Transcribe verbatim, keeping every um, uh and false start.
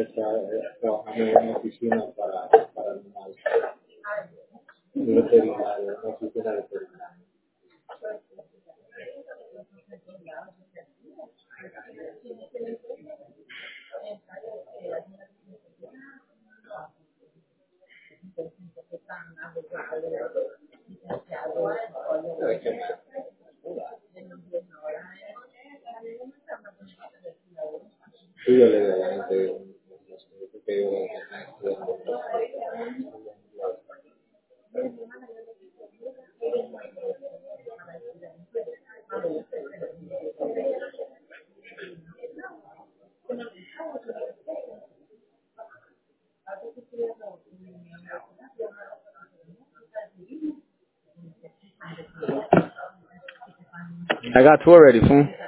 está eh, trabajando en una oficina para, para animales, un veterinario, una oficina veterinaria. Sí, yo legalmente, que yo I got two already, fool.